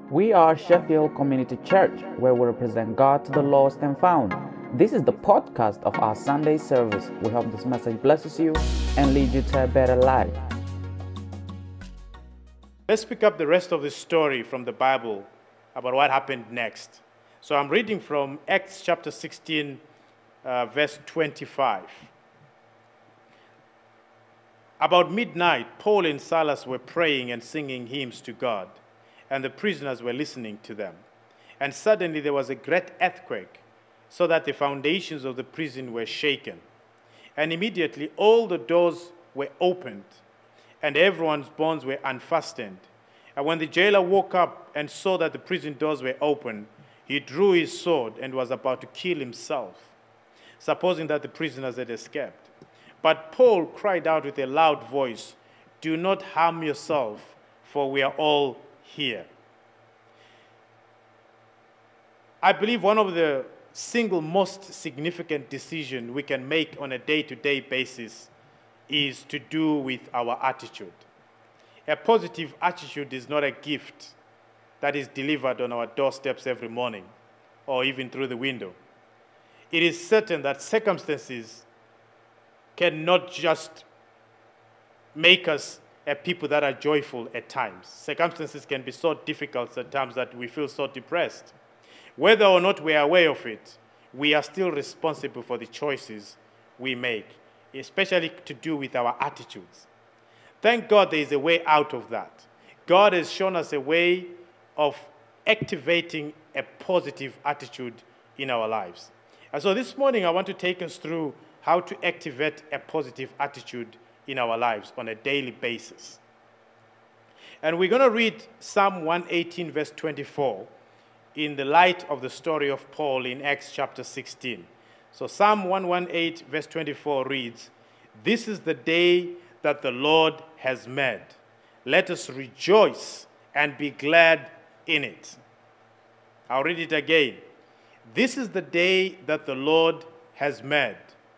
We are Sheffield Community Church, where we represent God to the lost and found. This is the podcast of our Sunday service. We hope this message blesses you and leads you to a better life. Let's pick up the rest of the story from the Bible about what happened next. So I'm reading from Acts chapter 16, verse 25. About midnight, Paul and Silas were praying and singing hymns to God, and the prisoners were listening to them. And suddenly there was a great earthquake, so that the foundations of the prison were shaken. And immediately all the doors were opened, and everyone's bonds were unfastened. And when the jailer woke up and saw that the prison doors were open, he drew his sword and was about to kill himself, supposing that the prisoners had escaped. But Paul cried out with a loud voice, "Do not harm yourself, for we are all here." I believe one of the single most significant decisions we can make on a day-to-day basis is to do with our attitude. A positive attitude is not a gift that is delivered on our doorsteps every morning or even through the window. It is certain that circumstances cannot just make us a people that are joyful at times. Circumstances can be so difficult at times that we feel so depressed. Whether or not we are aware of it, we are still responsible for the choices we make, especially to do with our attitudes. Thank God there is a way out of that. God has shown us a way of activating a positive attitude in our lives. And so this morning I want to take us through how to activate a positive attitude in our lives on a daily basis. And we're going to read Psalm 118, verse 24, in the light of the story of Paul in Acts chapter 16. So Psalm 118, verse 24 reads, "This is the day that the Lord has made. Let us rejoice and be glad in it." I'll read it again. "This is the day that the Lord has made.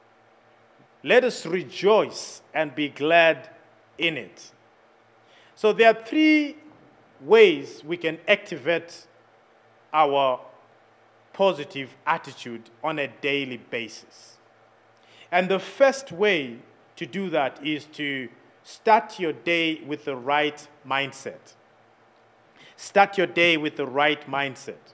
Let us rejoice and be glad in it." So there are three ways we can activate our positive attitude on a daily basis. And the first way to do that is to start your day with the right mindset. Start your day with the right mindset.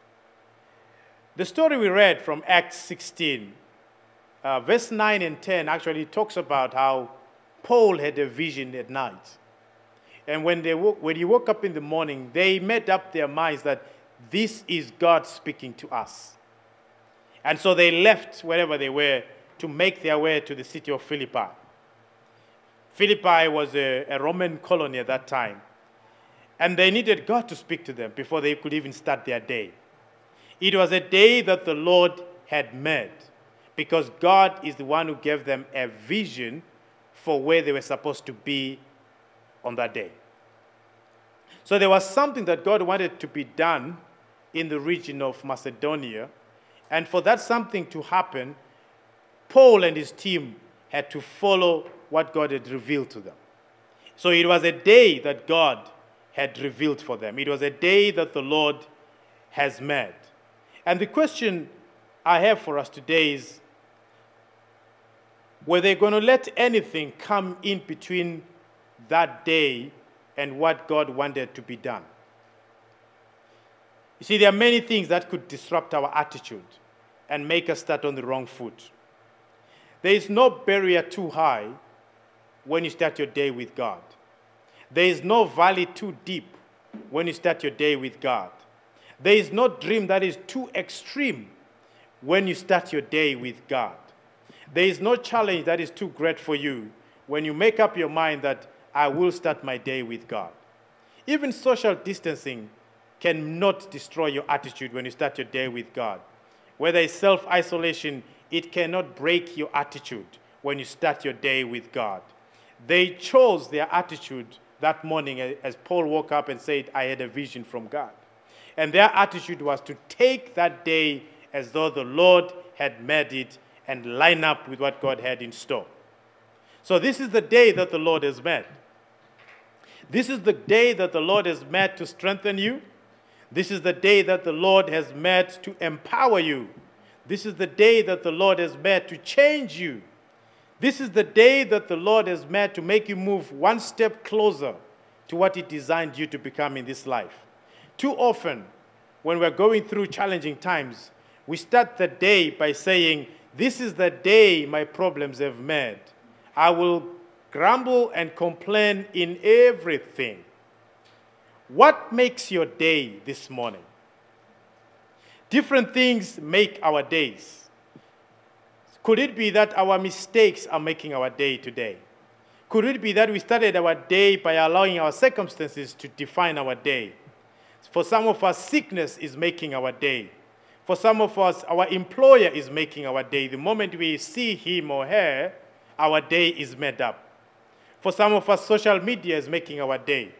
The story we read from Acts 16, verse 9 and 10 actually talks about how Paul had a vision at night. And when he woke up in the morning, they made up their minds that this is God speaking to us. And so they left wherever they were to make their way to the city of Philippi. Philippi was a Roman colony at that time. And they needed God to speak to them before they could even start their day. It was a day that the Lord had made, because God is the one who gave them a vision for where they were supposed to be on that day. So there was something that God wanted to be done in the region of Macedonia, and for that something to happen, Paul and his team had to follow what God had revealed to them. So it was a day that God had revealed for them. It was a day that the Lord has made. And the question I have for us today is, were they going to let anything come in between that day and what God wanted to be done? You see, there are many things that could disrupt our attitude and make us start on the wrong foot. There is no barrier too high when you start your day with God. There is no valley too deep when you start your day with God. There is no dream that is too extreme when you start your day with God. There is no challenge that is too great for you when you make up your mind that I will start my day with God. Even social distancing cannot destroy your attitude when you start your day with God. Whether it's self-isolation, it cannot break your attitude when you start your day with God. They chose their attitude that morning as Paul woke up and said, "I had a vision from God." And their attitude was to take that day as though the Lord had made it and line up with what God had in store. So this is the day that the Lord has made. This is the day that the Lord has made to strengthen you. This is the day that the Lord has made to empower you. This is the day that the Lord has made to change you. This is the day that the Lord has made to make you move one step closer to what He designed you to become in this life. Too often, when we're going through challenging times, we start the day by saying, this is the day my problems have made. I will grumble and complain in everything. What makes your day this morning? Different things make our days. Could it be that our mistakes are making our day today? Could it be that we started our day by allowing our circumstances to define our day? For some of us, sickness is making our day. For some of us, our employer is making our day. The moment we see him or her, our day is made up. For some of us, social media is making our day.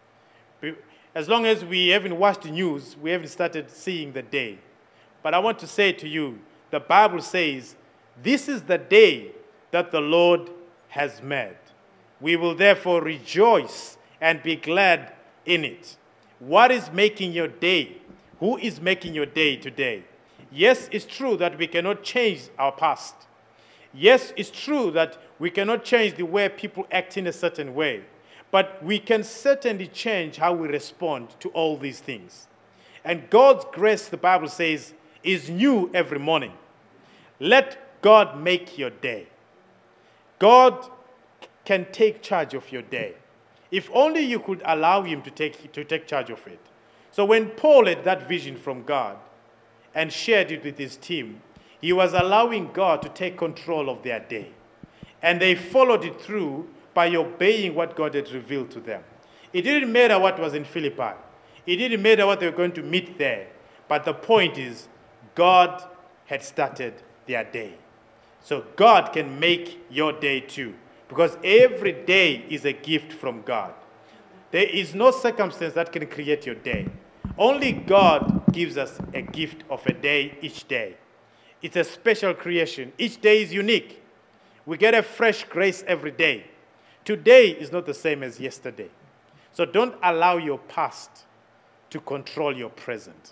As long as we haven't watched the news, we haven't started seeing the day. But I want to say to you, the Bible says, this is the day that the Lord has made. We will therefore rejoice and be glad in it. What is making your day? Who is making your day today? Yes, it's true that we cannot change our past. Yes, it's true that we cannot change the way people act in a certain way. But we can certainly change how we respond to all these things. And God's grace, the Bible says, is new every morning. Let God make your day. God can take charge of your day. If only you could allow Him to take charge of it. So when Paul had that vision from God and shared it with his team, he was allowing God to take control of their day. And they followed it through by obeying what God had revealed to them. It didn't matter what was in Philippi. It didn't matter what they were going to meet there. But the point is, God had started their day. So God can make your day too. Because every day is a gift from God. There is no circumstance that can create your day. Only God gives us a gift of a day each day. It's a special creation. Each day is unique. We get a fresh grace every day. Today is not the same as yesterday. So don't allow your past to control your present.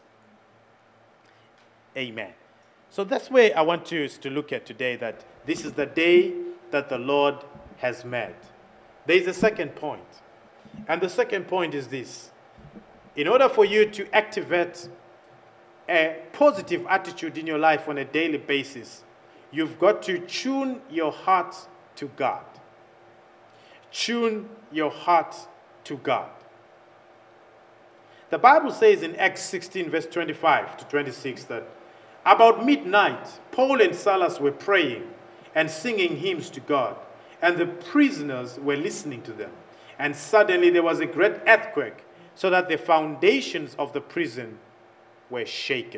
Amen. So that's where I want you to look at today, that this is the day that the Lord has made. There is a second point. And the second point is this. In order for you to activate a positive attitude in your life on a daily basis, you've got to tune your heart to God. Tune your heart to God. The Bible says in Acts 16, verse 25 to 26, that about midnight, Paul and Silas were praying and singing hymns to God, and the prisoners were listening to them. And suddenly there was a great earthquake, so that the foundations of the prison were shaken.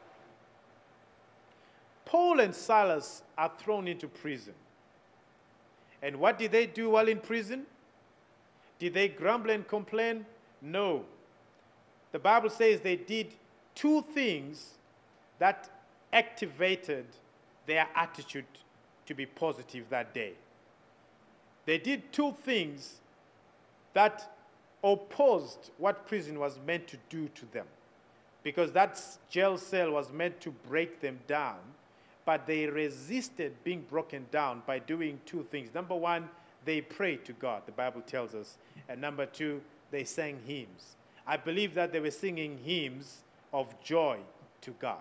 Paul and Silas are thrown into prison. And what did they do while in prison? Did they grumble and complain? No. The Bible says they did two things that activated their attitude to be positive that day. They did two things that opposed what prison was meant to do to them. Because that jail cell was meant to break them down, but they resisted being broken down by doing two things. Number one, they prayed to God, the Bible tells us. And number two, they sang hymns. I believe that they were singing hymns of joy to God.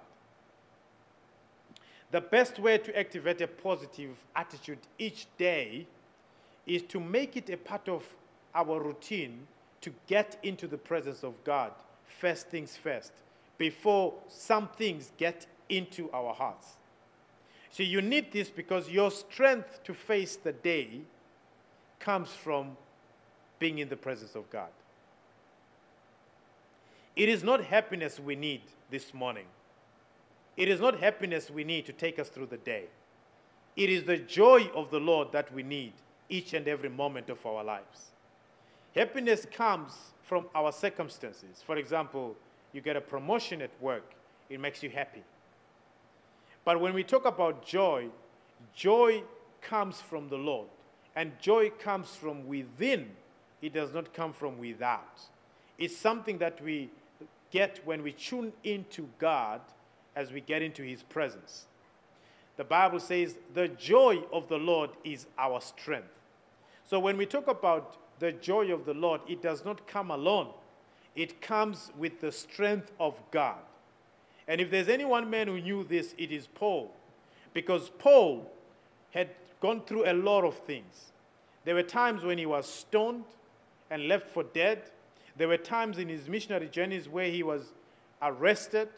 The best way to activate a positive attitude each day is to make it a part of our routine to get into the presence of God, first things first, before some things get into our hearts. So you need this because your strength to face the day comes from being in the presence of God. It is not happiness we need this morning. It is not happiness we need to take us through the day. It is the joy of the Lord that we need each and every moment of our lives. Happiness comes from our circumstances. For example, you get a promotion at work, it makes you happy. But when we talk about joy, joy comes from the Lord. And joy comes from within. It does not come from without. It's something that we get when we tune into God as we get into his presence. The Bible says, the joy of the Lord is our strength. So when we talk about the joy of the Lord, it does not come alone. It comes with the strength of God. And if there's any one man who knew this, it is Paul. Because Paul had gone through a lot of things. There were times when he was stoned and left for dead. There were times in his missionary journeys where he was arrested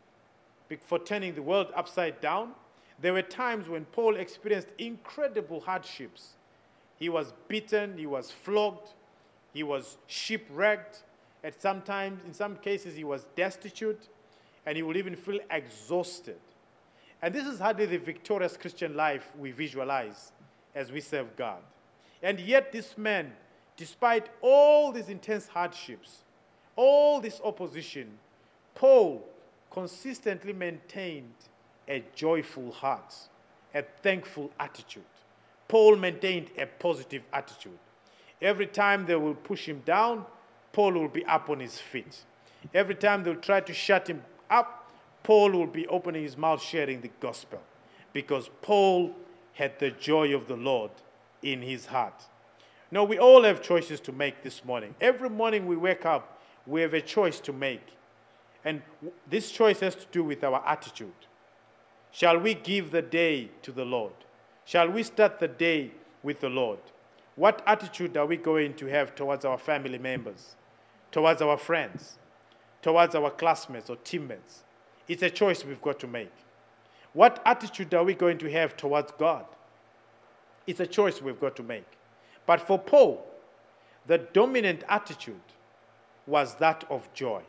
for turning the world upside down. There were times when Paul experienced incredible hardships. He was beaten, he was flogged, he was shipwrecked. In some cases, he was destitute, and he would even feel exhausted. And this is hardly the victorious Christian life we visualize as we serve God. And yet this man, despite all these intense hardships, all this opposition, Paul consistently maintained a joyful heart, a thankful attitude. Paul maintained a positive attitude. Every time they will push him down, Paul will be up on his feet. Every time they'll try to shut him up, Paul will be opening his mouth sharing the gospel, because Paul had the joy of the Lord in his heart. Now, we all have choices to make this morning. Every morning we wake up, we have a choice to make. And this choice has to do with our attitude. Shall we give the day to the Lord? Shall we start the day with the Lord? What attitude are we going to have towards our family members, towards our friends, towards our classmates or teammates? It's a choice we've got to make. What attitude are we going to have towards God? It's a choice we've got to make. But for Paul, the dominant attitude was that of joy.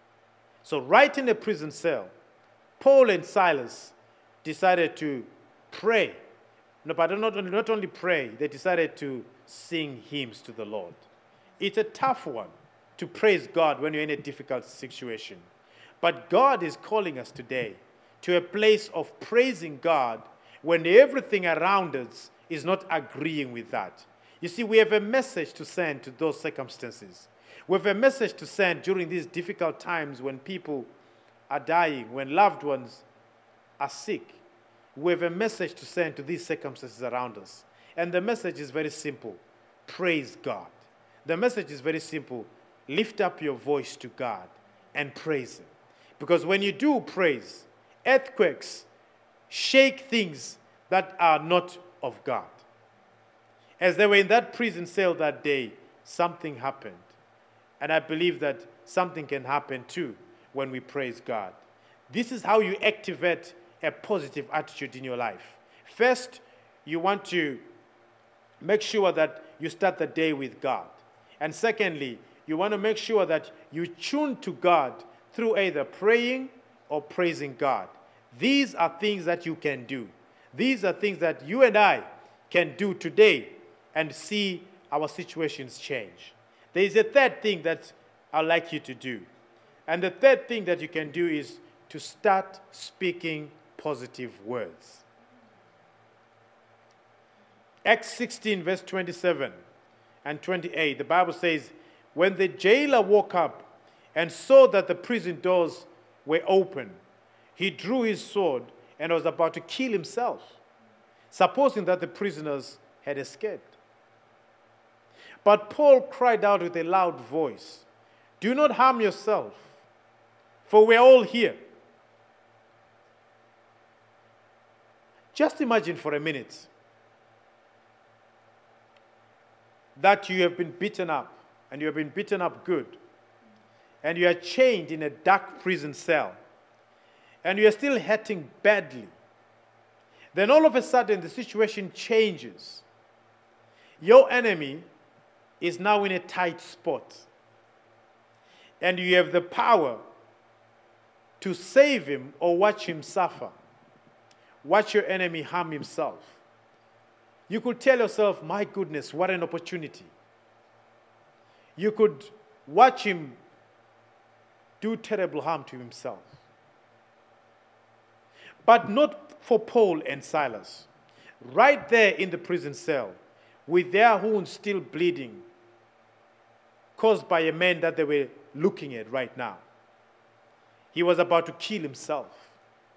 So right in a prison cell, Paul and Silas decided to pray. No, but not only pray, they decided to sing hymns to the Lord. It's a tough one to praise God when you're in a difficult situation. But God is calling us today to a place of praising God when everything around us is not agreeing with that. You see, we have a message to send to those circumstances. We have a message to send during these difficult times when people are dying, when loved ones are sick. We have a message to send to these circumstances around us. And the message is very simple. Praise God. The message is very simple. Lift up your voice to God and praise Him. Because when you do praise, earthquakes shake things that are not of God. As they were in that prison cell that day, something happened. And I believe that something can happen too when we praise God. This is how you activate a positive attitude in your life. First, you want to make sure that you start the day with God. And secondly, you want to make sure that you tune to God through either praying or praising God. These are things that you can do. These are things that you and I can do today and see our situations change. There is a third thing that I'd like you to do. And the third thing that you can do is to start speaking positive words. Acts 16, verse 27 and 28, the Bible says, when the jailer woke up and saw that the prison doors were open, he drew his sword and was about to kill himself, supposing that the prisoners had escaped. But Paul cried out with a loud voice, "Do not harm yourself, for we're all here." Just imagine for a minute that you have been beaten up, and you have been beaten up good, and you are chained in a dark prison cell, and you are still hurting badly. Then all of a sudden the situation changes. Your enemy is now in a tight spot, and you have the power to save him or watch him suffer. Watch your enemy harm himself. You could tell yourself, my goodness, what an opportunity. You could watch him do terrible harm to himself. But not for Paul and Silas. Right there in the prison cell, with their wounds still bleeding, caused by a man that they were looking at right now. He was about to kill himself.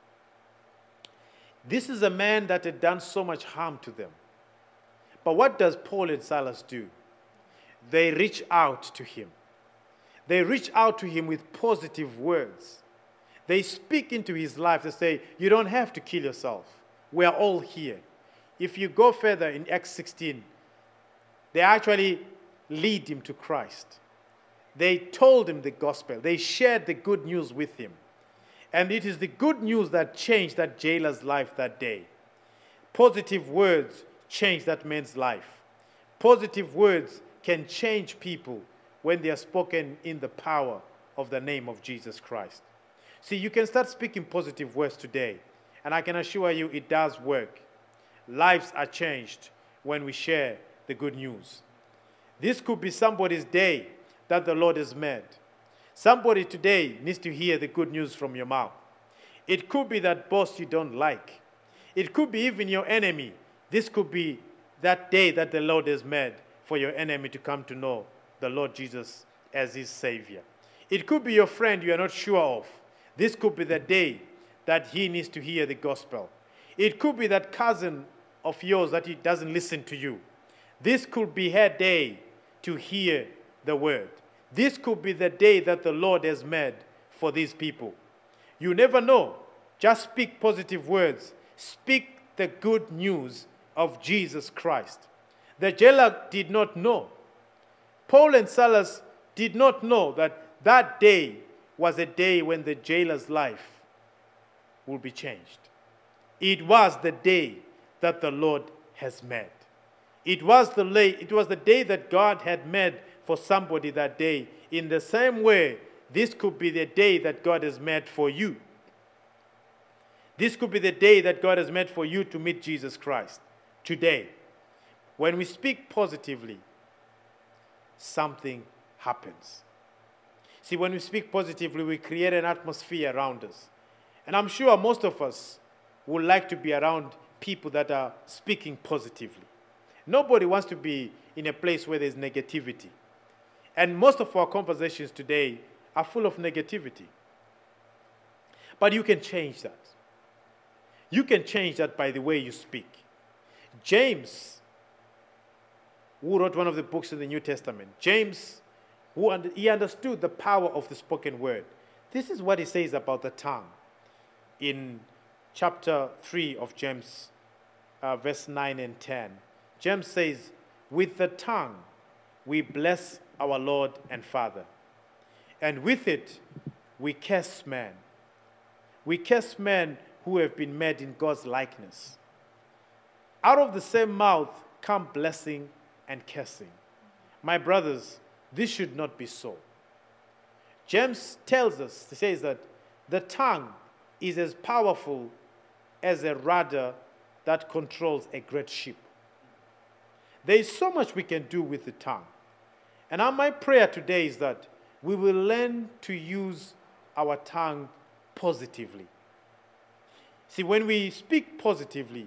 This is a man that had done so much harm to them. But what does Paul and Silas do? They reach out to him. They reach out to him with positive words. They speak into his life. They say, you don't have to kill yourself. We are all here. If you go further in Acts 16, they actually lead him to Christ. They told him the gospel. They shared the good news with him. And it is the good news that changed that jailer's life that day. Positive words changed that man's life. Positive words can change people when they are spoken in the power of the name of Jesus Christ. See, you can start speaking positive words today, and I can assure you it does work. Lives are changed when we share the good news. This could be somebody's day that the Lord has made. Somebody today needs to hear the good news from your mouth. It could be that boss you don't like. It could be even your enemy. This could be that day that the Lord has made for your enemy to come to know the Lord Jesus as his Savior. It could be your friend you are not sure of. This could be the day that he needs to hear the gospel. It could be that cousin of yours that he doesn't listen to you. This could be her day to hear the word. This could be the day that the Lord has made for these people. You never know. Just speak positive words. Speak the good news of Jesus Christ. The jailer did not know. Paul and Silas did not know that that day was a day when the jailer's life will be changed. It was the day that the Lord has made. It was the day that God had made for somebody that day. In the same way, this could be the day that God has made for you. This could be the day that God has made for you to meet Jesus Christ. Today, when we speak positively, something happens. See, when we speak positively, we create an atmosphere around us. And I'm sure most of us would like to be around people that are speaking positively. Nobody wants to be in a place where there's negativity. And most of our conversations today are full of negativity. But you can change that. You can change that by the way you speak. James, who wrote one of the books in the New Testament, James, he understood the power of the spoken word. This is what he says about the tongue in chapter 3 of James, verse 9 and 10. James says, with the tongue we bless our Lord and Father, and with it we curse man. We curse men who have been made in God's likeness. Out of the same mouth come blessing and cursing. My brothers, this should not be so. James tells us, he says that the tongue is as powerful as a rudder that controls a great ship. There is so much we can do with the tongue. And my prayer today is that we will learn to use our tongue positively. See, when we speak positively,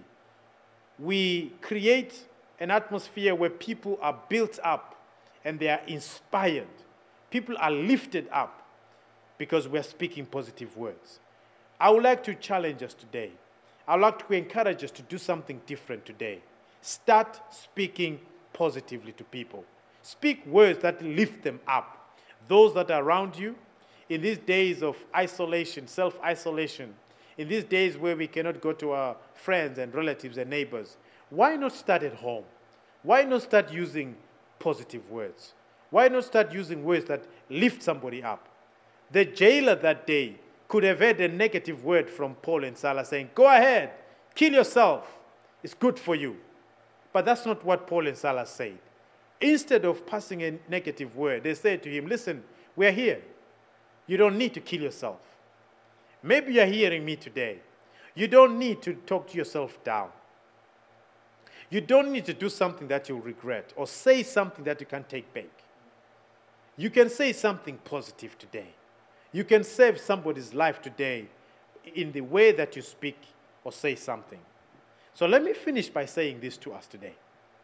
we create an atmosphere where people are built up and they are inspired. People are lifted up because we're speaking positive words. I would like to challenge us today. I would like to encourage us to do something different today. Start speaking positively to people. Speak words that lift them up. Those that are around you, in these days of isolation, self-isolation, in these days where we cannot go to our friends and relatives and neighbors, why not start at home? Why not start using positive words? Why not start using words that lift somebody up? The jailer that day could have heard a negative word from Paul and Silas saying, go ahead, kill yourself. It's good for you. But that's not what Paul and Silas said. Instead of passing a negative word, they said to him, listen, we're here. You don't need to kill yourself. Maybe you're hearing me today. You don't need to talk to yourself down. You don't need to do something that you'll regret or say something that you can't take back. You can say something positive today. You can save somebody's life today in the way that you speak or say something. So let me finish by saying this to us today.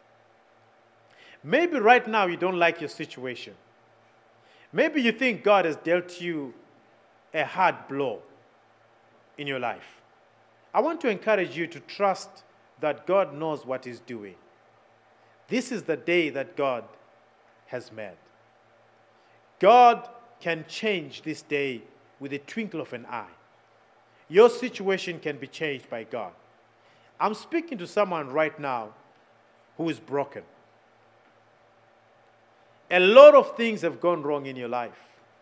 Maybe right now you don't like your situation. Maybe you think God has dealt you a hard blow in your life, I want to encourage you to trust that God knows what He's doing. This is the day that God has made. God can change this day with a twinkle of an eye. Your situation can be changed by God. I'm speaking to someone right now who is broken. A lot of things have gone wrong in your life.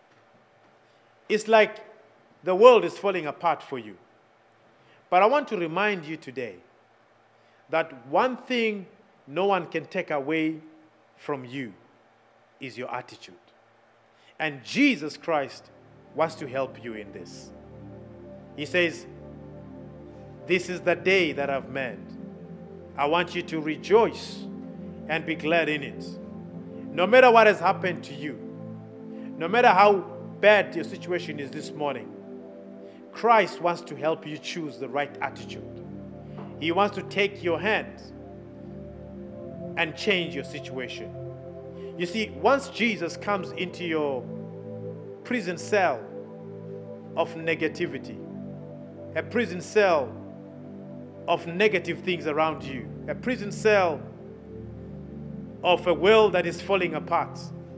It's like the world is falling apart for you. But I want to remind you today that one thing no one can take away from you is your attitude. And Jesus Christ wants to help you in this. He says, this is the day that I've made. I want you to rejoice and be glad in it. No matter what has happened to you, no matter how bad your situation is this morning, Christ wants to help you choose the right attitude. He wants to take your hand and change your situation. You see, once Jesus comes into your prison cell of negativity, a prison cell of negative things around you, a prison cell of a world that is falling apart,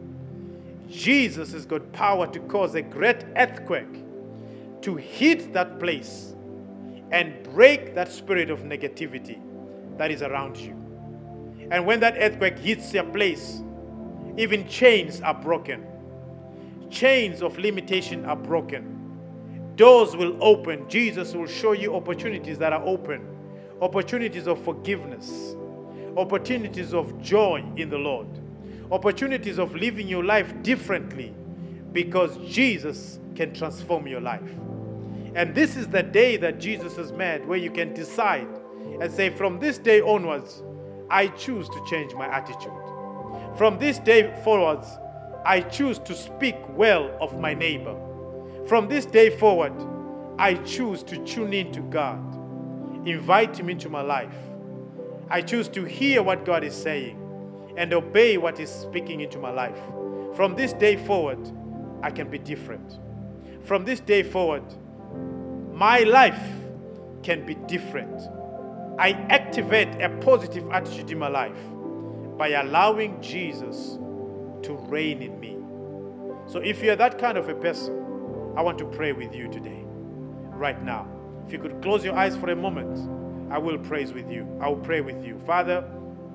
Jesus has got power to cause a great earthquake to hit that place and break that spirit of negativity that is around you. And when that earthquake hits your place, even chains are broken. Chains of limitation are broken. Doors will open. Jesus will show you opportunities that are open. Opportunities of forgiveness. Opportunities of joy in the Lord. Opportunities of living your life differently because Jesus can transform your life. And this is the day that Jesus has made where you can decide and say, from this day onwards, I choose to change my attitude. From this day forwards, I choose to speak well of my neighbor. From this day forward, I choose to tune in to God, invite Him into my life. I choose to hear what God is saying and obey what He's speaking into my life. From this day forward, I can be different. From this day forward, my life can be different. I activate a positive attitude in my life by allowing Jesus to reign in me. So if you're that kind of a person, I want to pray with you today, right now. If you could close your eyes for a moment, I will pray with you. I will pray with you. Father,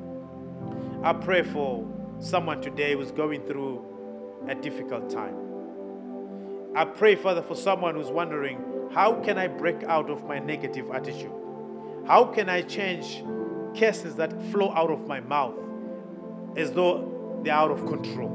I pray for someone today who's going through a difficult time. I pray, Father, for someone who's wondering, how can I break out of my negative attitude? How can I change curses that flow out of my mouth as though they're out of control?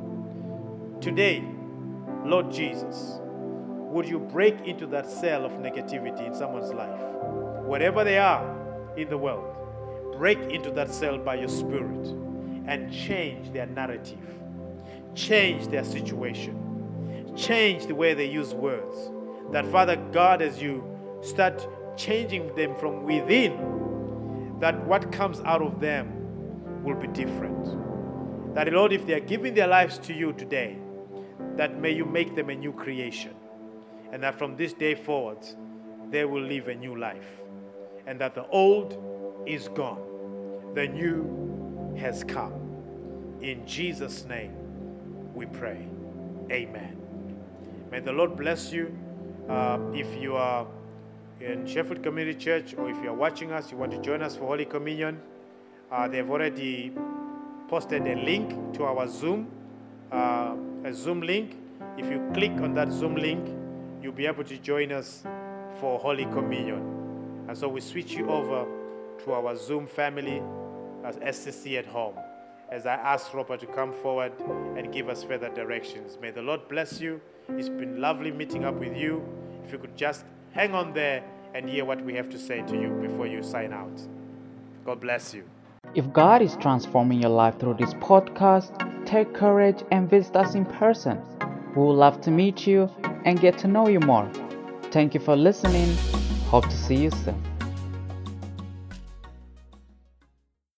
Today, Lord Jesus, would you break into that cell of negativity in someone's life? Wherever they are in the world, break into that cell by your Spirit and change their narrative, change their situation, change the way they use words. That, Father God, as you start changing them from within, that what comes out of them will be different. That, Lord, if they are giving their lives to you today, that may you make them a new creation. And that from this day forward, they will live a new life. And that the old is gone. The new has come. In Jesus' name we pray. Amen. May the Lord bless you. If you are in Sheffield Community Church, or if you are watching us, you want to join us for Holy Communion, they've already posted a link to our Zoom, a Zoom link. If you click on that Zoom link, you'll be able to join us for Holy Communion. And so we switch you over to our Zoom family as SCC at home, as I ask Robert to come forward and give us further directions. May the Lord bless you. It's been lovely meeting up with you. If you could just hang on there and hear what we have to say to you before you sign out. God bless you. If God is transforming your life through this podcast, take courage and visit us in person. We would love to meet you and get to know you more. Thank you for listening. Hope to see you soon.